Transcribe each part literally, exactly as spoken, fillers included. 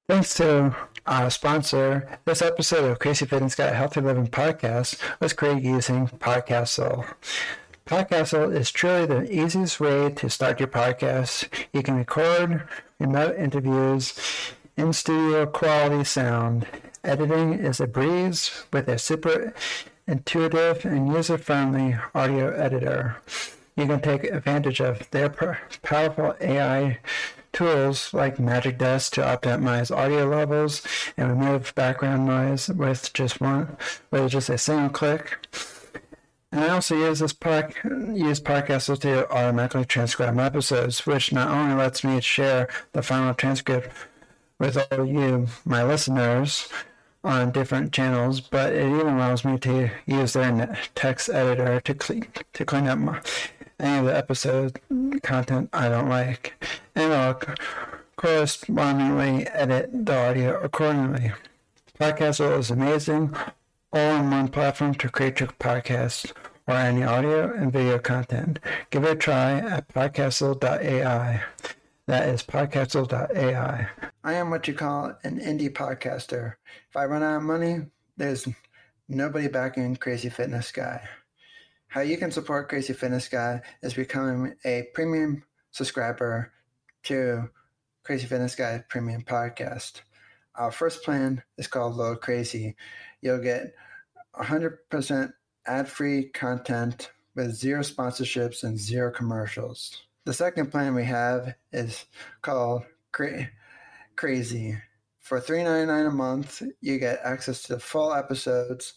Thanks to our sponsor, this episode of Crazy Fitness Guy Healthy Living podcast was created using Podcastle. Podcastle is truly the easiest way to start your podcast. You can record remote interviews in studio quality sound. Editing is a breeze with a super intuitive and user-friendly audio editor. You can take advantage of their powerful A I tools like Magic Desk to optimize audio levels and remove background noise with just one, with just a single click. And I also use this pod, use Podcastle to automatically transcribe my episodes, which not only lets me share the final transcript with all of you, my listeners, on different channels, but it even allows me to use their text editor to clean to clean up my, any of the episode content I don't like, and I'll correspondingly edit the audio accordingly. Podcastle is amazing, all-in-one platform to create your podcast or any audio and video content. Give it a try at podcastle dot A I. That is podcastle dot A I. I am what you call an indie podcaster. If I run out of money, there's nobody backing Crazy Fitness Guy. How you can support Crazy Fitness Guy is becoming a premium subscriber to Crazy Fitness Guy Premium Podcast. Our first plan is called Low Crazy. You'll get one hundred percent ad-free content with zero sponsorships and zero commercials. The second plan we have is called Cra- Crazy. For three dollars and ninety-nine cents a month, you get access to full episodes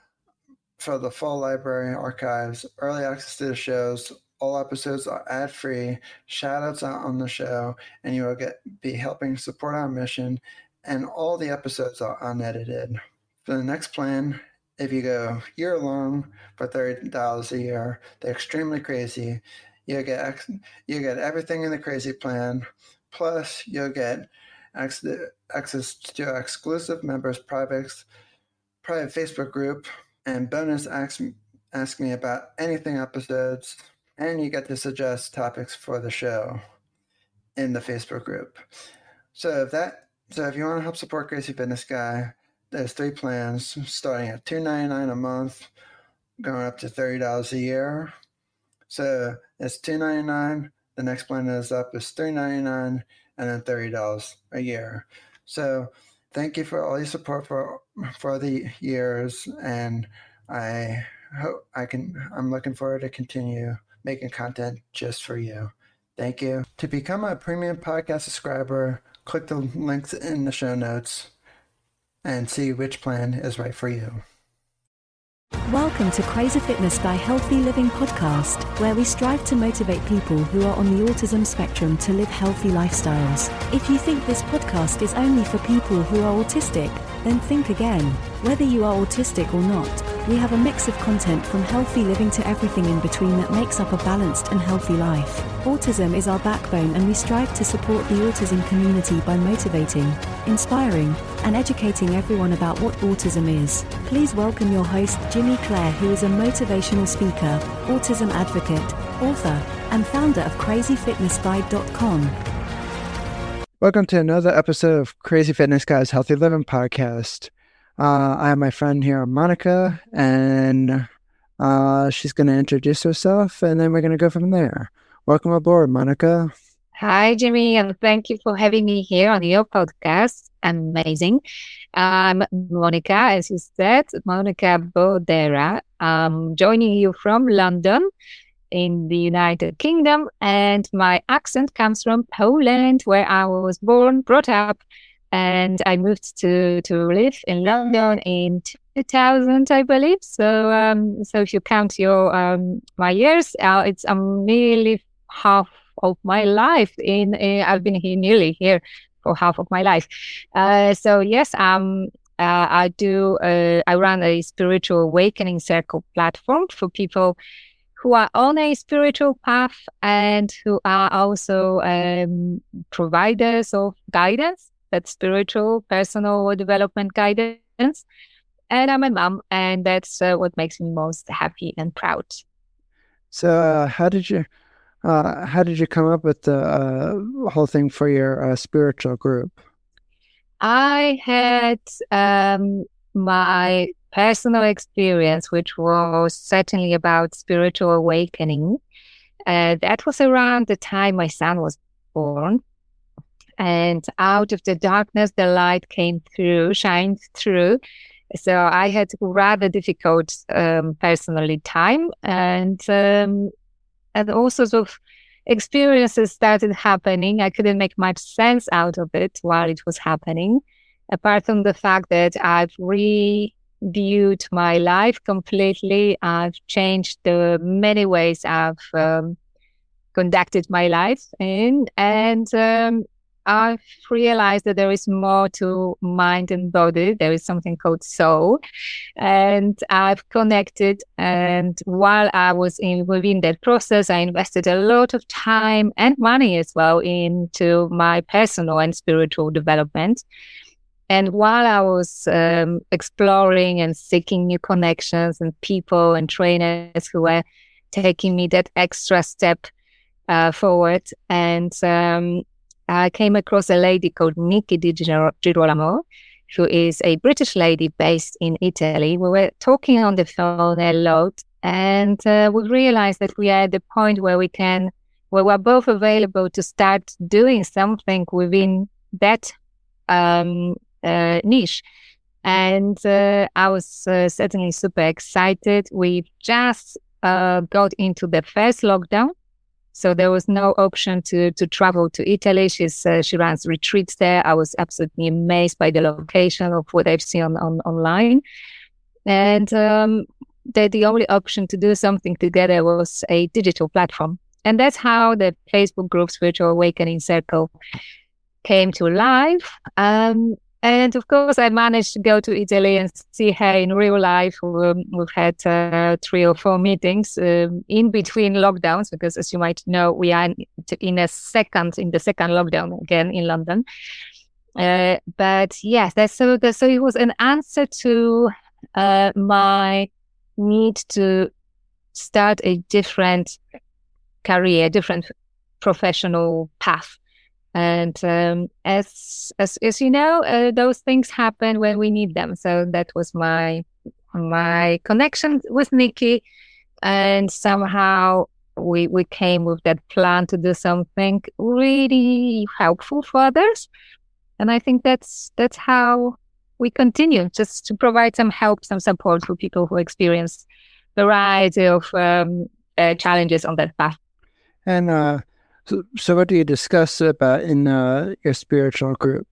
for the full library archives, early access to the shows. All episodes are ad-free, shout-outs out on the show, and you will get be helping support our mission, and all the episodes are unedited. For the next plan, if you go year-long for thirty dollars a year, they're extremely crazy. You'll get you get everything in the crazy plan, plus you'll get access to exclusive members' private private Facebook group and bonus ask ask me about anything episodes, and you get to suggest topics for the show in the Facebook group. So if that so if you want to help support Crazy Fitness Guy, there's three plans starting at two dollars and ninety-nine cents a month, going up to thirty dollars a year. So it's two dollars and ninety-nine cents. The next plan is up is three dollars and ninety-nine cents, and then thirty dollars a year. So thank you for all your support for for the years, and I hope I can. I'm looking forward to continue making content just for you. Thank you. To become a premium podcast subscriber, click the links in the show notes and see which plan is right for you. Welcome to Crazy Fitness Guy Healthy Living Podcast, where we strive to motivate people who are on the autism spectrum to live healthy lifestyles. If you think this podcast is only for people who are autistic, then think again. Whether you are autistic or not, we have a mix of content from healthy living to everything in between that makes up a balanced and healthy life. Autism is our backbone, and we strive to support the autism community by motivating, inspiring, and educating everyone about what autism is. Please welcome your host, Jimmy Clare, who is a motivational speaker, autism advocate, author, and founder of crazy fitness guide dot com. Welcome to another episode of Crazy Fitness Guy's Healthy Living Podcast. Uh, I have my friend here, Monica, and uh, she's going to introduce herself, and then we're going to go from there. Welcome aboard, Monica. Hi, Jimmy, and thank you for having me here on your podcast. Amazing. I'm Monica, as you said, Monica Bodera. I'm joining you from London in the United Kingdom, and my accent comes from Poland, where I was born, brought up, and I moved to, to live in London in two thousand, I believe. So, um, so if you count your um, my years, uh, it's um, nearly half of my life. In uh, I've been here nearly here for half of my life. Uh, so yes, um, uh, I do. Uh, I run a spiritual awakening circle platform for people who are on a spiritual path and who are also um, providers of guidance. That's spiritual, personal development guidance. And I'm a mom, and that's uh, what makes me most happy and proud. So, uh, how did you, uh, how did you come up with the uh, whole thing for your uh, spiritual group? I had um, my personal experience, which was certainly about spiritual awakening. Uh, that was around the time my son was born. And out of the darkness, the light came through, shined through. So I had rather difficult um, personally time, and um, and all sorts of experiences started happening. I couldn't make much sense out of it while it was happening, apart from the fact that I've reviewed my life completely. I've changed the many ways I've um, conducted my life in, and um, I've realized that there is more to mind and body. There is something called soul, and I've connected. And while I was in within that process, I invested a lot of time and money as well into my personal and spiritual development. And while I was um, exploring and seeking new connections and people and trainers who were taking me that extra step uh, forward, and um, I came across a lady called Nikki Di Girolamo, who is a British lady based in Italy. We were talking on the phone a lot, and uh, we realized that we are at the point where we can, where we're both available to start doing something within that um, uh, niche. And uh, I was uh, certainly super excited. We just uh, got into the first lockdown. So there was no option to to travel to Italy. She's uh, she runs retreats there. I was absolutely amazed by the location of what I've seen on, on online, and um, the the only option to do something together was a digital platform, and that's how the Facebook group Spiritual Awakening Circle came to life. Um, And of course, I managed to go to Italy and see her in real life. Um, we've had uh, three or four meetings um, in between lockdowns, because as you might know, we are in, in a second, in the second lockdown again in London. Uh, but yes, that's so, that's, so it was an answer to uh, my need to start a different career, different professional path. And um, as as as you know, uh, those things happen when we need them. So that was my my connection with Nikki, and somehow we we came with that plan to do something really helpful for others. And I think that's that's how we continue, just to provide some help, some support for people who experience a variety of um, uh, challenges on that path. And uh So, so what do you discuss about in uh, your spiritual group?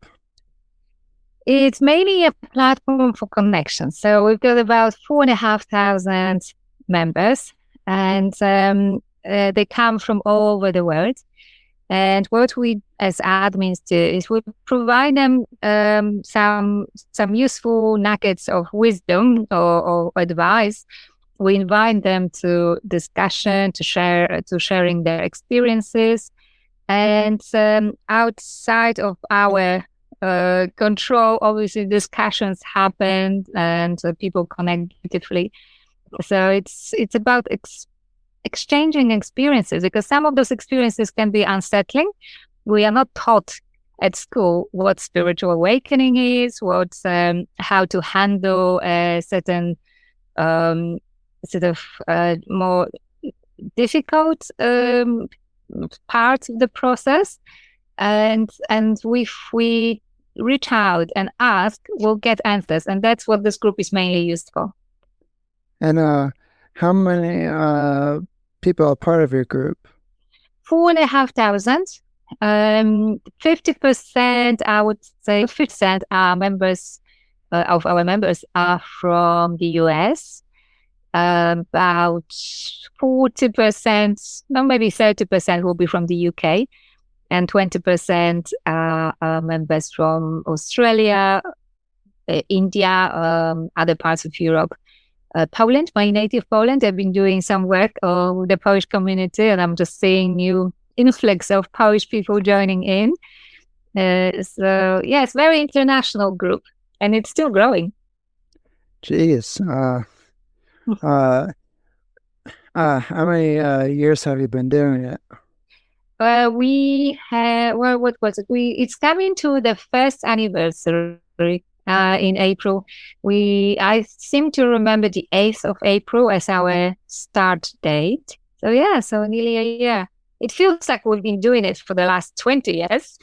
It's mainly a platform for connection. So we've got about four and a half thousand members, and um, uh, they come from all over the world. And what we, as admins, do is we provide them um, some some useful nuggets of wisdom or, or advice. We invite them to discussion, to share, to sharing their experiences, and um, outside of our uh, control, obviously discussions happen and uh, people connect beautifully. So it's it's about ex- exchanging experiences, because some of those experiences can be unsettling. We are not taught at school what spiritual awakening is, what um, how to handle a certain um, sort of uh, more difficult um, part of the process, and and if we reach out and ask, we'll get answers, and that's what this group is mainly used for. And uh, how many uh, people are part of your group? Four and a half thousand. Um, fifty percent, I would say, fifty percent are members uh, of our members are from the U S. Um, about forty percent, no, maybe thirty percent will be from the U K, and twenty percent are, are members from Australia, uh, India, um, other parts of Europe. Uh, Poland, my native Poland, I've been doing some work uh, with the Polish community, and I'm just seeing new influx of Polish people joining in. Uh, so, yeah, it's a very international group, and it's still growing. Jeez. Uh... Uh, uh, how many uh, years have you been doing it? uh, we have, well, what was it? We It's coming to the first anniversary uh, in April. We I seem to remember the eighth of April as our start date. So yeah, so nearly a year. It feels like we've been doing it for the last twenty years.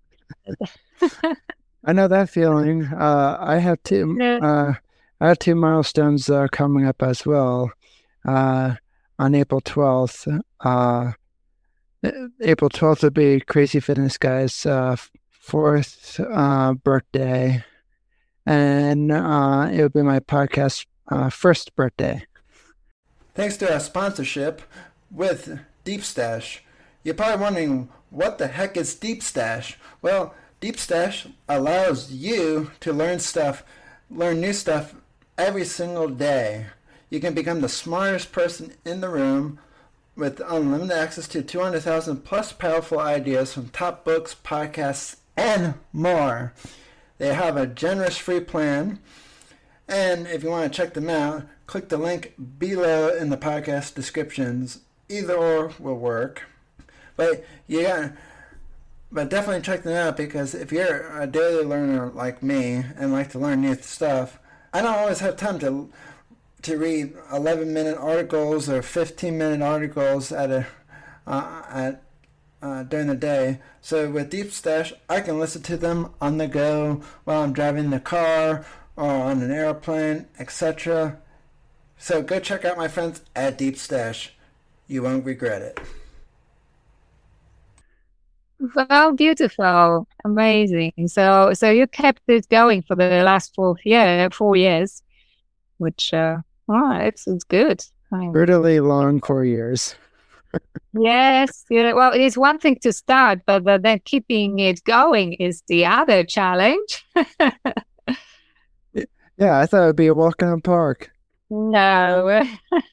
I know that feeling. Uh, I have two. Uh, I have two milestones uh, coming up as well. Uh, on April twelfth, uh, April twelfth would be Crazy Fitness Guy's uh, fourth uh, birthday, and uh, it would be my podcast uh, first birthday. Thanks to our sponsorship with Deep Stash. You're probably wondering, what the heck is Deep Stash? Well, Deep Stash allows you to learn stuff, learn new stuff every single day. You can become the smartest person in the room with unlimited access to two hundred thousand plus powerful ideas from top books, podcasts, and more. They have a generous free plan. And if you want to check them out, click the link below in the podcast descriptions. Either or will work. But yeah, but definitely check them out, because if you're a daily learner like me and like to learn new stuff, I don't always have time to to read eleven minute articles or fifteen minute articles at a uh, at uh, during the day. So with Deep Stash, I can listen to them on the go while I'm driving the car or on an airplane, et cetera. So go check out my friends at Deep Stash. You won't regret it. Well, beautiful, amazing. So, so you kept it going for the last four year, four years, which uh, oh, it's it's good. Brutally long four years. Yes, you know, well, it is one thing to start, but, but then keeping it going is the other challenge. Yeah, I thought it would be a walk in the park. No.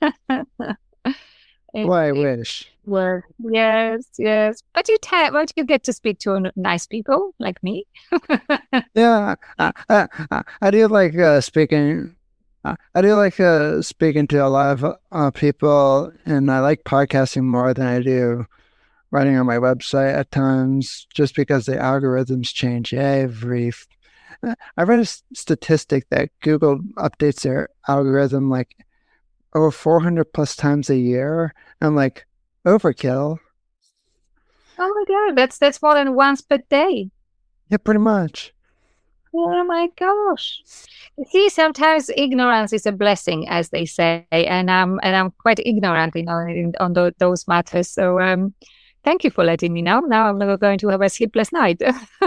Well, I wish. Well, yes, yes. But you ta- but you get to speak to nice people like me. Yeah, I, I, I do like uh, speaking. I do like uh, speaking to a lot of uh, people, and I like podcasting more than I do writing on my website at times, just because the algorithms change every. I read a statistic that Google updates their algorithm like over four hundred plus times a year. I'm like, overkill. Oh my God, that's that's more than once per day. Yeah, pretty much. Oh my gosh. You see, sometimes ignorance is a blessing, as they say, and I'm and I'm quite ignorant, you know, in, on the, those matters. So um, thank you for letting me know. Now I'm not going to have a sleepless night.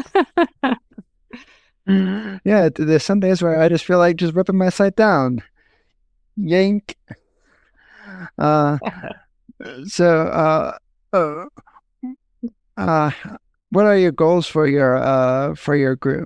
Yeah, there's some days where I just feel like just ripping my site down. Yank. Uh, so, uh, uh, uh, what are your goals for your uh for your group?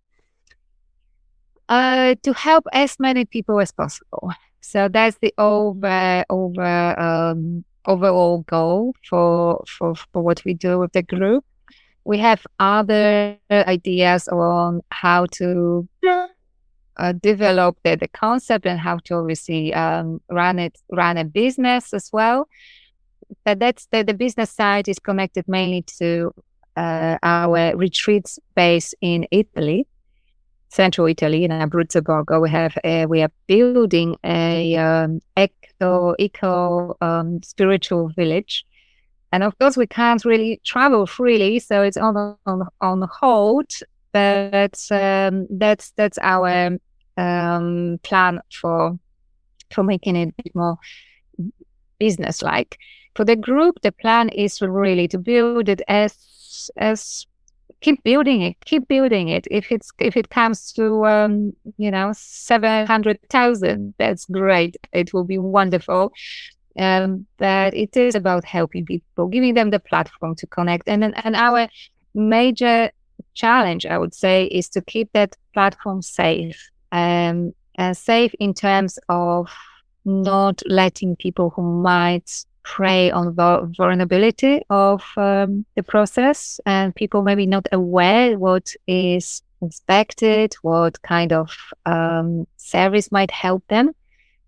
Uh, to help as many people as possible. So that's the over over um overall goal for for for what we do with the group. We have other ideas on how to uh, develop the, the concept and how to obviously um, run it, run a business as well. But that's the, the business side is connected mainly to uh, our retreats based in Italy, central Italy, in Abruzzo Borgo. We have a, we are building a um, eco eco um, spiritual village. And of course, we can't really travel freely, so it's on on on hold. But um, that's that's our um, plan for for making it a bit more business-like. For the group, the plan is really to build it as as keep building it, keep building it. If it's if it comes to um, you know seven hundred thousand, that's great. It will be wonderful. Um, but it is about helping people, giving them the platform to connect. And and our major challenge, I would say, is to keep that platform safe. Um, uh, safe in terms of not letting people who might prey on the vulnerability of um, the process, and people maybe not aware what is expected, what kind of um, service might help them.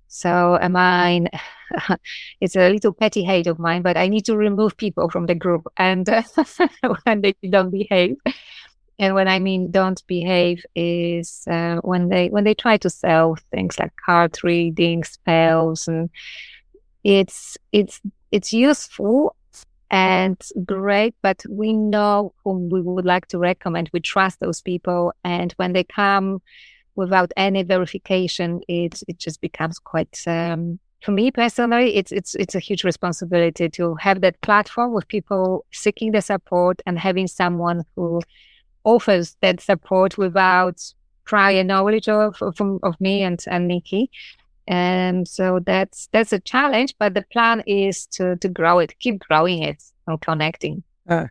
So uh, mine, it's a little petty hate of mine, but I need to remove people from the group and uh, when they don't behave. And when I mean don't behave is uh, when they when they try to sell things like card reading, spells, and it's it's it's useful and great, but we know whom we would like to recommend. We trust those people, and when they come without any verification, it it just becomes quite. Um, for me personally, it's it's it's a huge responsibility to have that platform with people seeking the support and having someone who offers that support without prior knowledge of of, of me and and Nikki. And so that's that's a challenge, but the plan is to to grow it, keep growing it and connecting. Uh,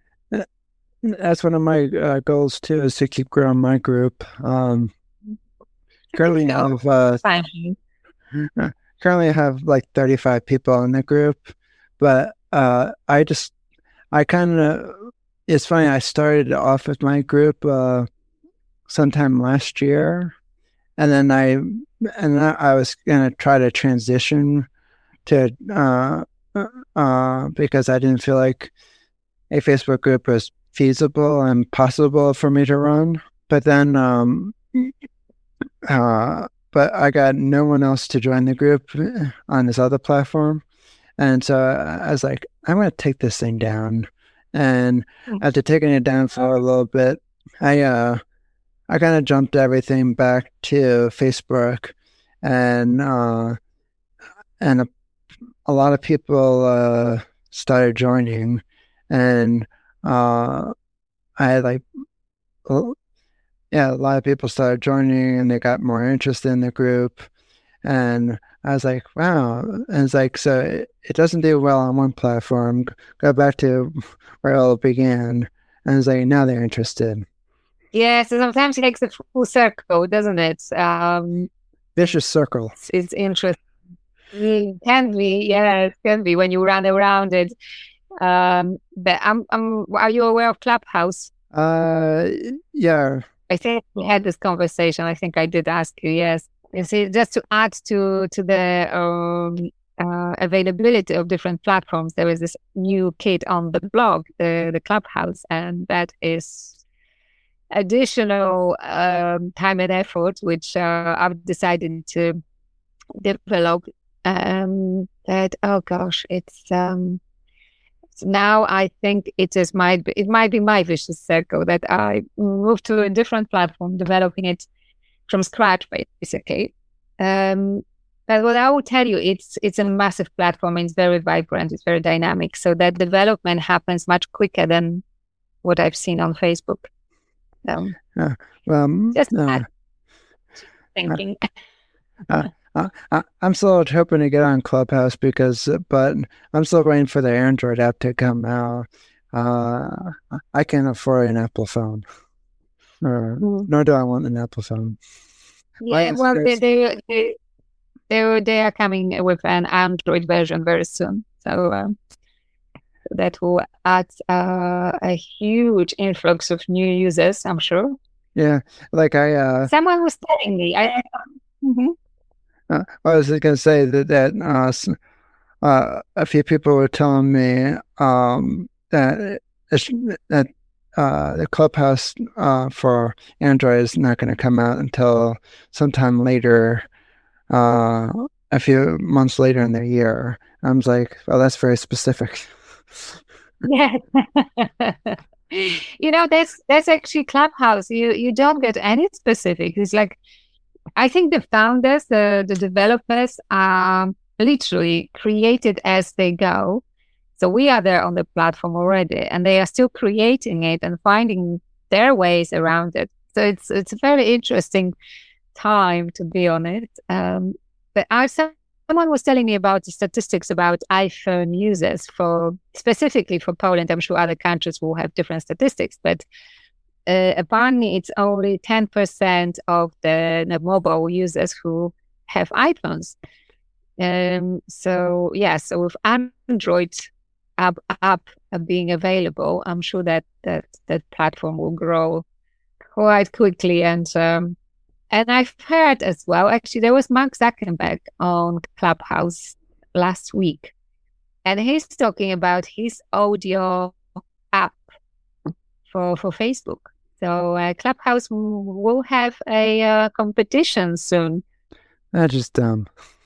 that's one of my uh, goals too, is to keep growing my group. Um, currently I have uh, currently I have like thirty-five people in the group, but uh, I just I kind of it's funny. I started off with my group uh, sometime last year, and then I and I was gonna try to transition to uh, uh, because I didn't feel like a Facebook group was feasible and possible for me to run. But then, um, uh, but I got no one else to join the group on this other platform, and so I was like, I'm gonna take this thing down. And after taking it down for a little bit, I uh, I kind of jumped everything back to Facebook, and uh, and a, a lot of people uh, started joining, and uh, I had like, well, yeah, a lot of people started joining, and they got more interested in the group, and I was like, wow. And it's like, so it, it doesn't do well on one platform. Go back to where it all began. And it's like, now they're interested. Yeah, so sometimes it takes a full circle, doesn't it? Um, Vicious circle. It's, it's interesting. It can be, yeah, it can be when you run around it. Um, but I'm, I'm, are you aware of Clubhouse? Uh, yeah. I think we had this conversation. I think I did ask you, yes. You see, just to add to to the um, uh, availability of different platforms, there is this new kit on the blog, the, the Clubhouse, and that is additional um, time and effort, which uh, I've decided to develop. Um, that oh gosh, it's um, now I think it is might be, it might be my vicious circle that I moved to a different platform, developing it from scratch, basically. Um, but what I will tell you, it's it's a massive platform. It's very vibrant. It's very dynamic. So that development happens much quicker than what I've seen on Facebook. Um, uh, well, just uh, thinking. Uh, uh, I, I'm still hoping to get on Clubhouse because, but I'm still waiting for the Android app to come out. Uh, I can't afford an Apple phone. Or, mm. Nor do I want an Apple phone. Yeah, well, they, they, they, they, they are coming with an Android version very soon. So um, that will add uh, a huge influx of new users, I'm sure. Yeah, like I... Uh, Someone was telling me. I, mm-hmm. uh, I was going to say that, that uh, uh, a few people were telling me um, that, that Uh, the Clubhouse uh, for Android is not going to come out until sometime later, uh, a few months later in the year. I was like, well, that's very specific. Yeah. You know, that's that's actually Clubhouse. You you don't get any specific. It's like, I think the founders, the, the developers are literally created as they go. So we are there on the platform already, and they are still creating it and finding their ways around it. So it's it's a very interesting time to be on it. Um, but I, someone was telling me about the statistics about iPhone users for specifically for Poland. I'm sure other countries will have different statistics, but uh, apparently it's only ten percent of the, the mobile users who have iPhones. Um, so yeah, so with Android app, app being available, I'm sure that that that platform will grow quite quickly, and um, And I've heard as well, actually, there was Mark Zuckerberg on Clubhouse last week, and he's talking about his audio app for, for Facebook. So uh, Clubhouse w- will have a uh, competition soon. That's just dumb.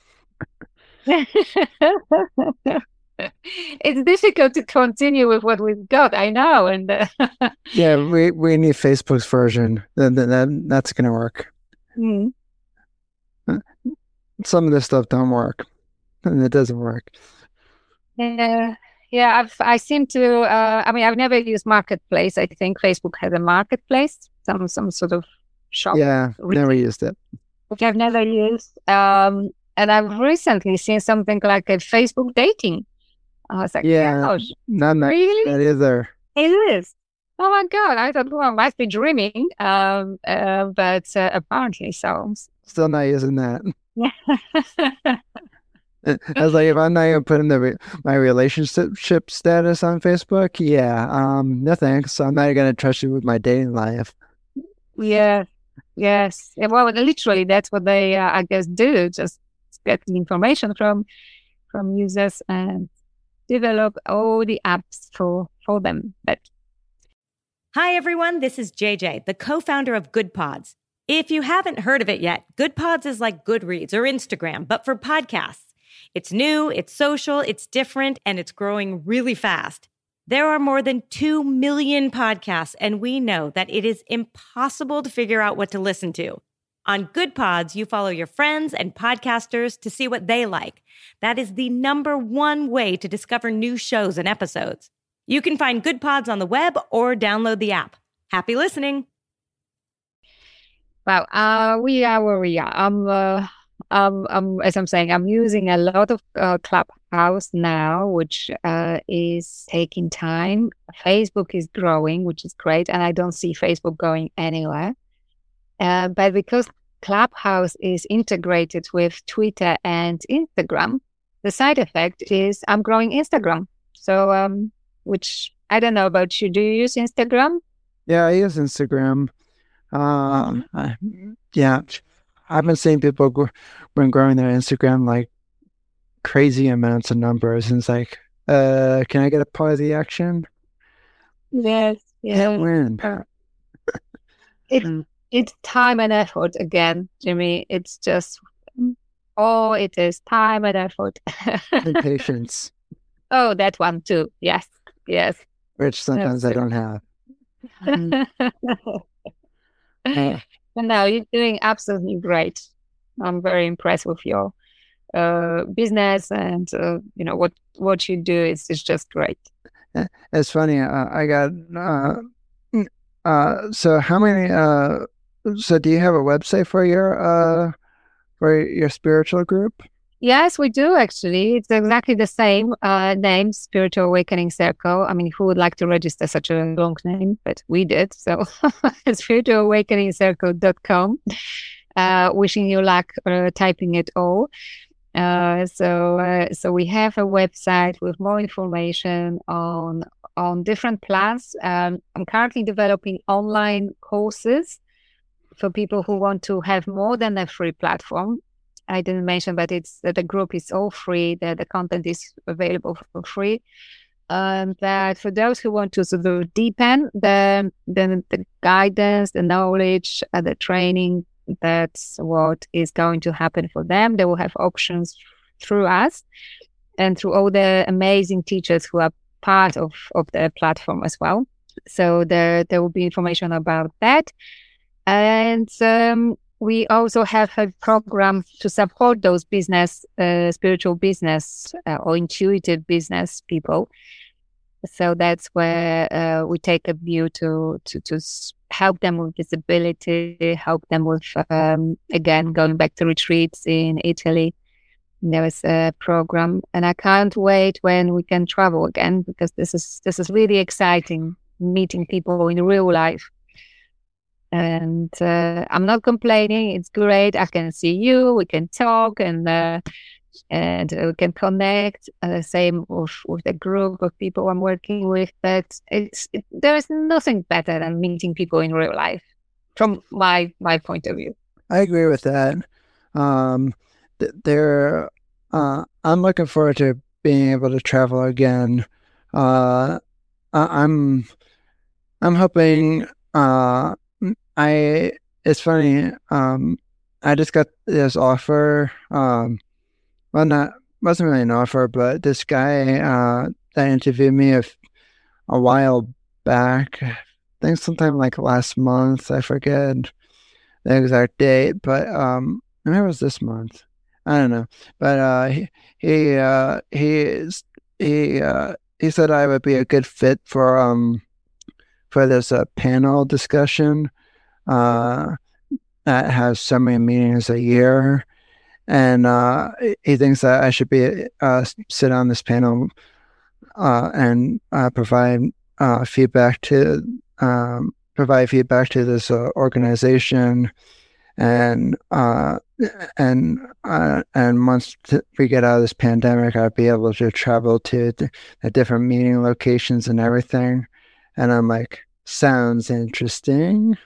It's difficult to continue with what we've got, I know. And uh, yeah, we, we need Facebook's version. That, that, that's going to work. Mm. Some of this stuff don't work, and it doesn't work. Uh, yeah, I've I seem to. Uh, I mean, I've never used Marketplace. I think Facebook has a Marketplace, some some sort of shop. Yeah, never used it. Which I've never used. Um, and I've recently seen something like a Facebook dating. I was like, yeah, gosh, not that, really? That is there. It is. Oh my God! I thought, well, I must be dreaming. Um, uh, but uh, apparently so. Still not using that. I was like, if I'm not even putting the re- my relationship status on Facebook, yeah, um, no thanks. I'm not going to trust you with my dating life. Yeah, yes. Well, literally, that's what they, uh, I guess, do. Just get the information from from users and develop all the apps for for them. But hi, everyone. This is J J, the co-founder of GoodPods. If you haven't heard of it yet, GoodPods is like Goodreads or Instagram, but for podcasts. It's new, it's social, it's different, and it's growing really fast. There are more than two million podcasts, and we know that it is impossible to figure out what to listen to. On GoodPods, you follow your friends and podcasters to see what they like. That is the number one way to discover new shows and episodes. You can find GoodPods on the web or download the app. Happy listening. Wow, uh, we are where we are. I'm, uh, um, um, as I'm saying, I'm using a lot of uh, Clubhouse now, which uh, is taking time. Facebook is growing, which is great, and I don't see Facebook going anywhere. Uh, but because Clubhouse is integrated with Twitter and Instagram, the side effect is I'm growing Instagram. So, um, which I don't know about you. Do you use Instagram? Yeah, I use Instagram. Um, I, yeah, I've been seeing people gr- been growing their Instagram like crazy amounts of numbers, and it's like, uh, can I get a part of the action? Yes, yeah. When? Uh, it it's time and effort again, Jimmy. It's just oh, it is time and effort And patience. Oh, that one too. Yes, yes. Which sometimes I don't have. Uh, no, you're doing absolutely great. I'm very impressed with your uh, business, and uh, you know what what you do is is just great. It's funny. Uh, I got uh, uh, so how many? Uh, so do you have a website for your uh for your spiritual group? Yes, we do actually. It's exactly the same uh, name, Spiritual Awakening Circle. I mean, who would like to register such a long name? But we did. So spiritual awakening circle dot com. Uh, wishing you luck uh, typing it all. Uh, so uh, so we have a website with more information on on different plans. Um, I'm currently developing online courses for people who want to have more than a free platform. I didn't mention, but it's that the group is all free. The, the content is available for free. Um, but for those who want to sort of deepen the, the, the guidance, the knowledge, uh, the training, that's what is going to happen for them. They will have options through us and through all the amazing teachers who are part of, of the platform as well. So there, there will be information about that. And um, we also have a program to support those business, uh, spiritual business uh, or intuitive business people. So that's where uh, we take a view to, to, to help them with visibility, help them with, um, again, going back to retreats in Italy. There is a program, and I can't wait when we can travel again, because this is this is really exciting, meeting people in real life. And uh, I'm not complaining. It's great. I can see you. We can talk, and uh, and we can connect. Uh, same with with the group of people I'm working with. But it's it, there is nothing better than meeting people in real life, from my my point of view. I agree with that. Um, th- there, uh, I'm looking forward to being able to travel again. Uh, I- I'm, I'm hoping. Uh, I. It's funny. Um, I just got this offer. Um, well, not wasn't really an offer, but this guy uh that interviewed me a, a while back. I think sometime like last month. I forget the exact date, but um, maybe it was this month. I don't know, but uh, he he uh, he is he uh, he said I would be a good fit for um for this uh, panel discussion uh that has so many meetings a year, and uh, he thinks that I should be uh sit on this panel uh and uh, provide uh feedback to um provide feedback to this uh, organization. And uh, and uh, and once t- we get out of this pandemic, I'll be able to travel to the, the different meeting locations and everything. And I'm like, sounds interesting.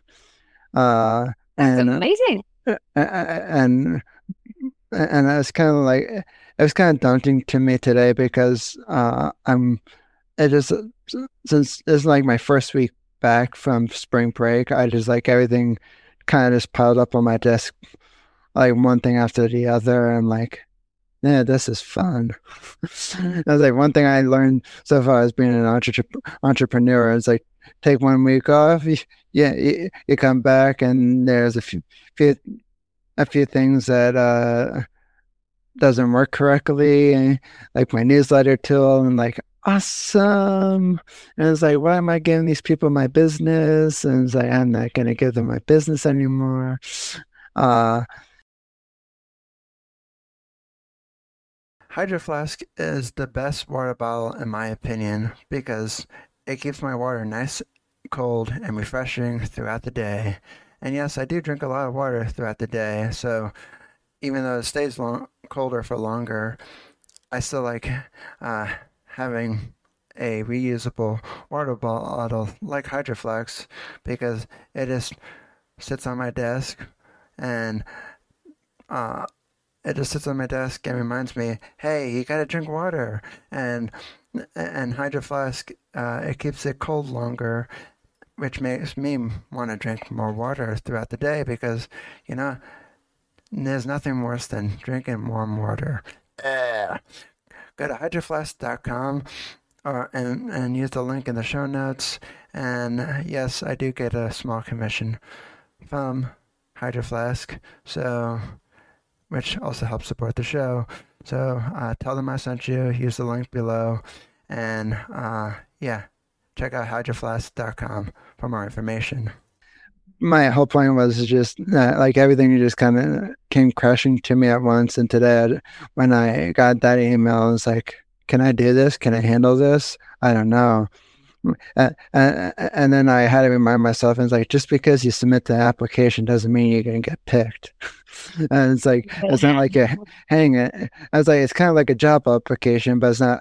Uh, That's and amazing. uh, and and it's kind of like it was kind of daunting to me today because uh, I'm it just since it's like my first week back from spring break, I just like everything kind of just piled up on my desk, like one thing after the other. I'm like, yeah, this is fun. I was like, one thing I learned so far as being an entre- entrepreneur is like, take one week off, you, yeah, you, you come back and there's a few, few a few things that uh doesn't work correctly, and like my newsletter tool, and like, awesome. And it's like, why am I giving these people my business? And it's like, I'm not going to give them my business anymore. Uh, Hydro Flask is the best water bottle, in my opinion, because it keeps my water nice, cold, and refreshing throughout the day. And yes, I do drink a lot of water throughout the day, so even though it stays long, colder for longer, I still like uh, having a reusable water bottle like Hydro Flask because it just sits on my desk and uh, it just sits on my desk and reminds me, hey, you gotta drink water. And and Hydro Flask, uh, it keeps it cold longer, which makes me want to drink more water throughout the day because, you know, there's nothing worse than drinking warm water. Uh, go to hydro flask dot com or, and, and use the link in the show notes. And uh, yes, I do get a small commission from Hydro Flask, so, which also helps support the show. So uh, tell them I sent you, use the link below, and uh, yeah, check out hydro flask dot com for more information. My whole point was just uh, like everything just kind of came crashing to me at once. And today, when I got that email, I was like, can I do this? Can I handle this? I don't know. Uh, uh, and then I had to remind myself, and it's like, just because you submit the application doesn't mean you're going to get picked. And it's like, it's not like a hang it. I was like, it's kind of like a job application, but it's not,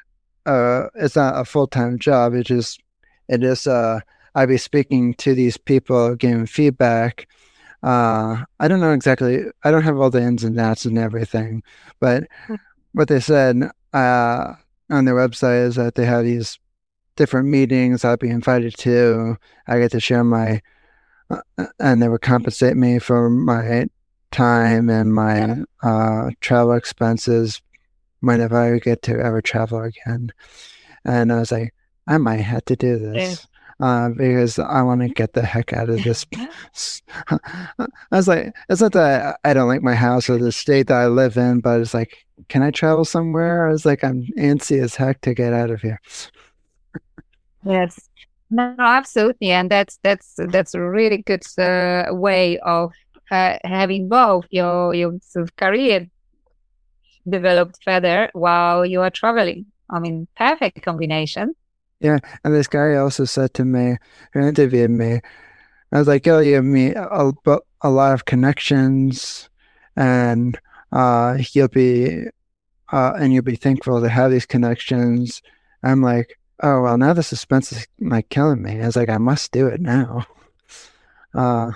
uh, it's not a full-time job. It just, it is, uh, I'd be speaking to these people, giving feedback. Uh, I don't know exactly. I don't have all the ins and outs and everything, but what they said uh, on their website is that they have these different meetings I'd be invited to. I get to share my, uh, and they would compensate me for my time and my uh, travel expenses whenever I get to ever travel again. And I was like, I might have to do this. Yeah. Uh, because I want to get the heck out of this. I was like, it's not that I don't like my house or the state that I live in, but it's like, can I travel somewhere? I was like, I'm antsy as heck to get out of here. Yes, no, absolutely, and that's that's that's a really good uh, way of uh, having both your your sort of career developed further while you are traveling. I mean, perfect combination. Yeah, and this guy also said to me, who interviewed me, I was like, oh, you have me a, a lot of connections, and uh, you'll be, uh, and you'll be thankful to have these connections. I'm like, oh, well, now the suspense is like killing me. I was like, I must do it now. Uh,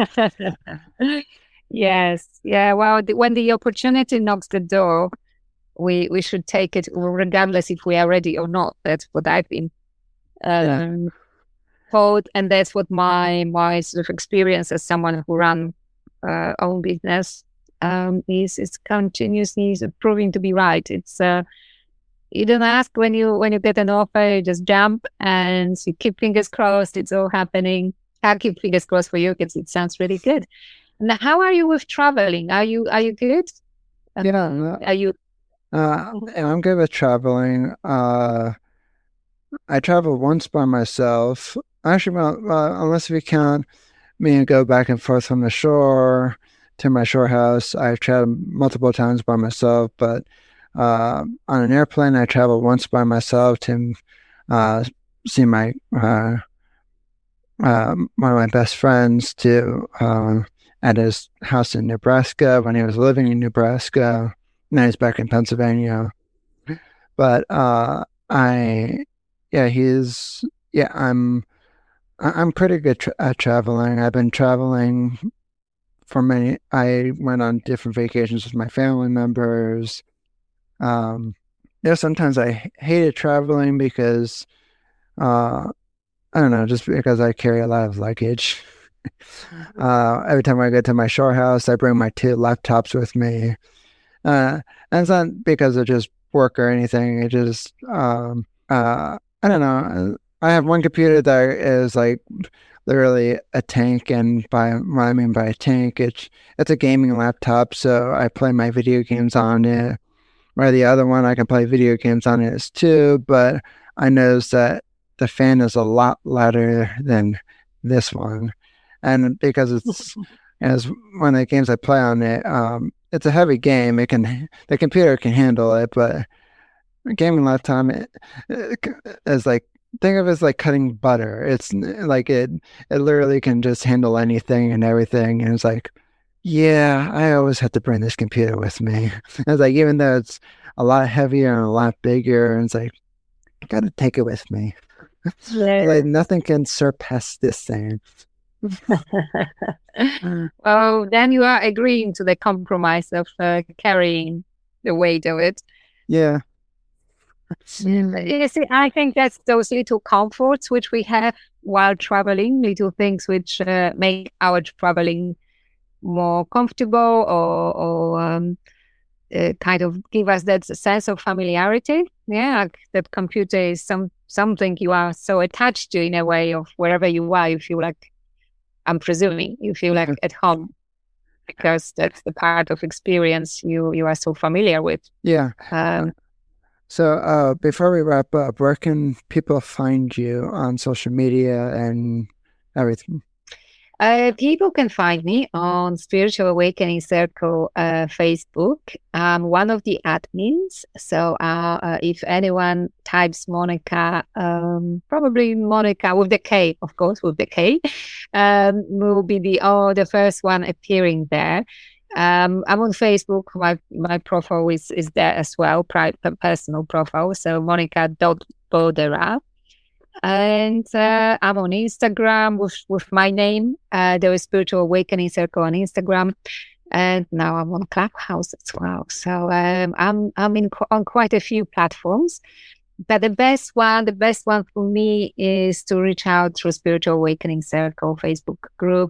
Yes. Yeah. Well, the, when the opportunity knocks the door, we we should take it regardless if we are ready or not. That's what I've been um, told, and that's what my my sort of experience as someone who run uh, own business um, is is continuously proving to be right. It's uh, you don't ask when you when you get an offer, you just jump and you keep fingers crossed. It's all happening. I keep fingers crossed for you because it sounds really good. Now, how are you with traveling? Are you are you good? yeah, Are you? uh, I'm good with traveling. Uh, I traveled once by myself. Actually, well, uh, unless we count me and go back and forth from the shore to my shore house, I've traveled multiple times by myself. But uh, on an airplane, I traveled once by myself to uh, see my uh, uh, one of my best friends to uh, at his house in Nebraska when he was living in Nebraska. Now he's back in Pennsylvania. But uh, I, yeah, he's yeah, I'm I'm pretty good tra- at traveling. I've been traveling for many. I went on different vacations with my family members. Um, yeah, sometimes I hated traveling because, uh, I don't know, just because I carry a lot of luggage. uh, every time I go to my shore house, I bring my two laptops with me. Uh, and it's not because of just work or anything. It just, um, uh, I don't know. I have one computer that is like literally a tank, and by what I mean by a tank, it's it's a gaming laptop, so I play my video games on it. Or the other one, I can play video games on it too, but I noticed that the fan is a lot louder than this one, and because it's as one of the games I play on it, um, it's a heavy game. It can the computer can handle it, but a gaming laptop it, it is like think of it as like cutting butter. It's like it it literally can just handle anything and everything, and it's like, yeah, I always have to bring this computer with me. It's like even though it's a lot heavier and a lot bigger, and it's like I gotta take it with me. Yeah. Like nothing can surpass this thing. Well, then you are agreeing to the compromise of uh, carrying the weight of it. Yeah. You see, I think that's those little comforts which we have while traveling, little things which uh, make our traveling more comfortable or, or um, uh, kind of give us that sense of familiarity. Yeah, like that computer is some something you are so attached to in a way of wherever you are, you feel like, I'm presuming, you feel like at home because that's the part of experience you, you are so familiar with. Yeah. Um, So uh, before we wrap up, where can people find you on social media and everything? Uh, people can find me on Spiritual Awakening Circle uh, Facebook. I'm one of the admins. So uh, uh, if anyone types Monica, um, probably Monica with the K, of course, with the K, um, will be the oh, the first one appearing there. Um, I'm on Facebook. My my profile is, is there as well, private personal profile. So Monica dot Bodera. And uh, I'm on Instagram with, with my name. Uh, there is Spiritual Awakening Circle on Instagram, and now I'm on Clubhouse as well. So um, I'm I'm in on quite a few platforms. But the best one, the best one for me is to reach out through Spiritual Awakening Circle Facebook group,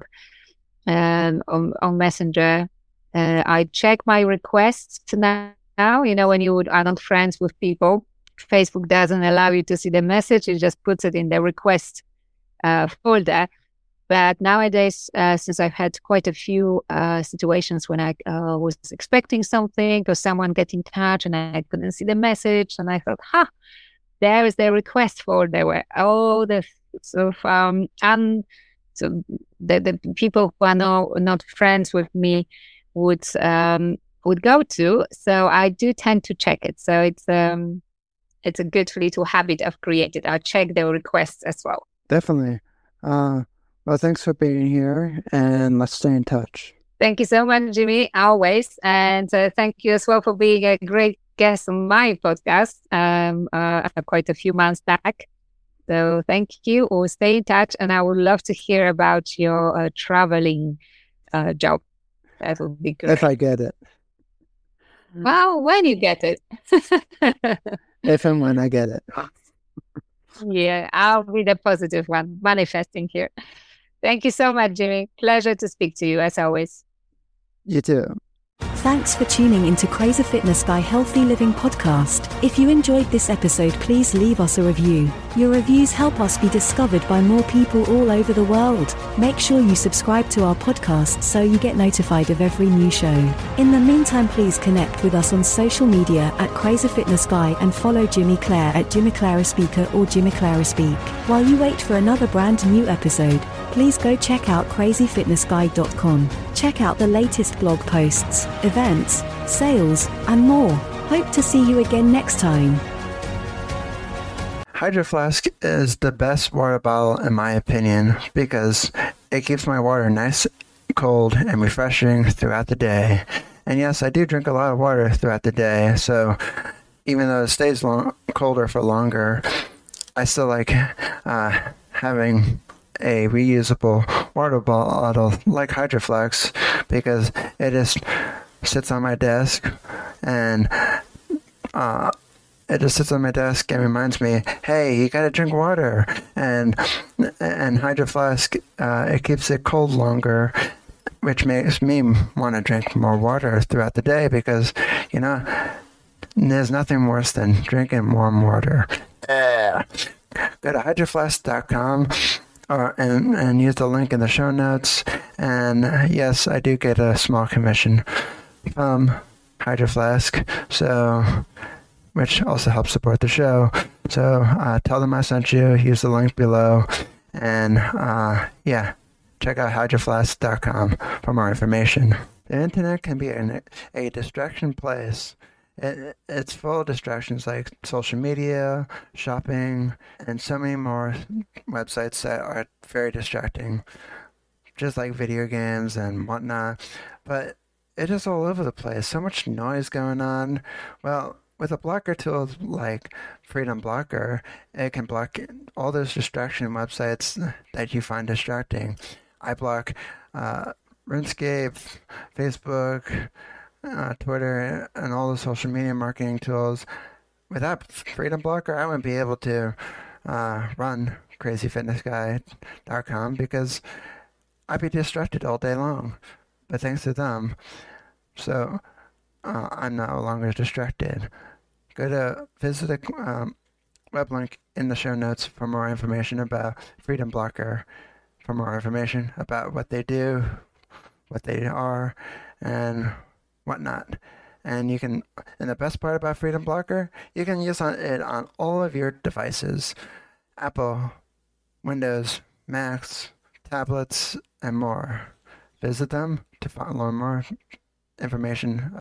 um, on on Messenger. Uh, I check my requests now. Now you know when you are not friends with people, Facebook doesn't allow you to see the message. It just puts it in the request uh, folder. But nowadays, uh, since I've had quite a few uh, situations when I uh, was expecting something or someone get in touch and I couldn't see the message, and I thought, ha, there is the request folder where all the sort of um, um so the, the people who are no, not friends with me would um would go to. So I do tend to check it. So it's um. It's a good little habit I've created. I'll check the requests as well. Definitely. Uh, well, thanks for being here, and let's stay in touch. Thank you so much, Jimmy, always. And uh, thank you as well for being a great guest on my podcast um, uh, quite a few months back. So thank you, or stay in touch, and I would love to hear about your uh, traveling uh, job. That would be good. If I get it. Well, when you get it. If and when I get it. Yeah, I'll be the positive one, manifesting here. Thank you so much, Jimmy. Pleasure to speak to you, as always. You too. Thanks for tuning into Crazy Fitness by Healthy Living podcast. If you enjoyed this episode, please leave us a review. Your reviews help us be discovered by more people all over the world. Make sure you subscribe to our podcast so you get notified of every new show. In the meantime, please connect with us on social media at Crazy Fitness Guy and follow Jimmy Clare at Jimmy Clara Speaker or Jimmy Clara Speak. While you wait for another brand new episode, please go check out crazy fitness guy dot com. Check out the latest blog posts, events, sales, and more. Hope to see you again next time. Hydro Flask is the best water bottle in my opinion because it keeps my water nice, cold, and refreshing throughout the day. And yes, I do drink a lot of water throughout the day, so even though it stays long, colder for longer, I still like uh, having a reusable water bottle like Hydro Flask because it just sits on my desk and uh, it just sits on my desk and reminds me, hey, you gotta drink water. And and Hydro Flask, uh, it keeps it cold longer, which makes me want to drink more water throughout the day because, you know, there's nothing worse than drinking warm water. Uh, go to hydro flask dot com. Uh, and, and use the link in the show notes. And uh, yes, I do get a small commission from Hydro Flask, so which also helps support the show. So uh, tell them I sent you. Use the link below, and uh, yeah, check out hydro flask dot com for more information. The internet can be an, a distraction place. It, it's full of distractions like social media, shopping, and so many more websites that are very distracting, just like video games and whatnot. But it is all over the place. So much noise going on. Well, with a blocker tool like Freedom Blocker, it can block all those distraction websites that you find distracting. I block uh, RuneScape, Facebook, Uh, Twitter, and all the social media marketing tools. Without Freedom Blocker, I wouldn't be able to uh, run crazy fitness guy dot com because I'd be distracted all day long. But thanks to them, so uh, I'm no longer distracted. Go to visit the um, web link in the show notes for more information about Freedom Blocker, for more information about what they do, what they are, and whatnot. And you can, and the best part about Freedom Blocker, you can use it on all of your devices, Apple, Windows, Macs, tablets, and more. Visit them to find more information